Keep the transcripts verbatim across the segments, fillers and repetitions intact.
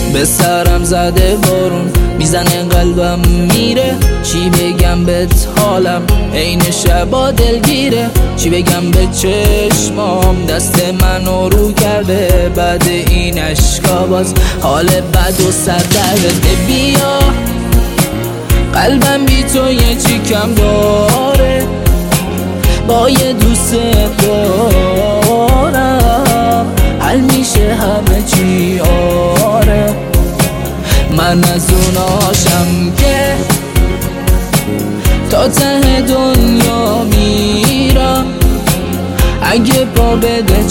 به سرم زده بارون میزنه قلبم میره. چی بگم بهت حالم عین شبا دلگیره. چی بگم به چشمام دست منو رو کرده. بعد این عشقا باز حال بد و سر درده. بیا قلبم بی تو یه چی کم داره. با یه دوست دارم حل میشه همه چی. آره من از اوناشم که تا ته دنیا میرم. اگه پا بده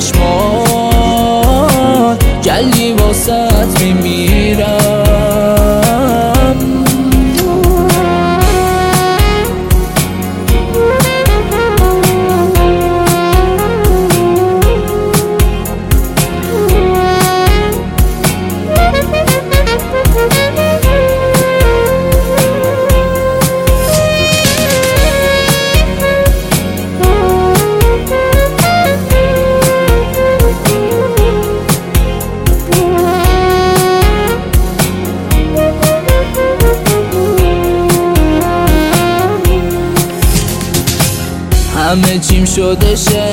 چشمات جلی واسط میمیرم. همه چیم شده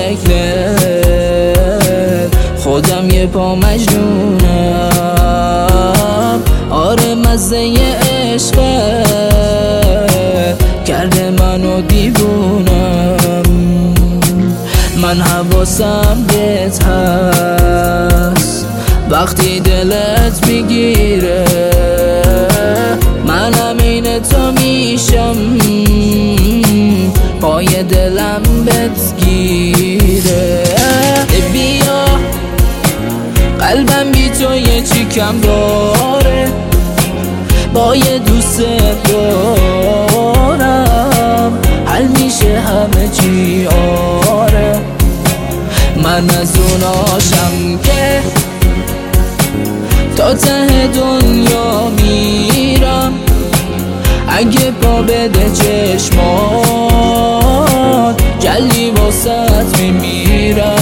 شکلت. خودم یه پا مجنونم. آره مزه عشقت کرده منو دیوونم. من حواسم بهت هست وقتی دلت میگیره. منم این تو میشم پای دلم بهت گیره. بیا قلبم بی تو یه چی کم داره. با یه دوست دارم حل میشه همه چی. آره من از اوناشم که تا ته دنیا میرم. اگه پا بده چشمات جلی واسط میمیرم.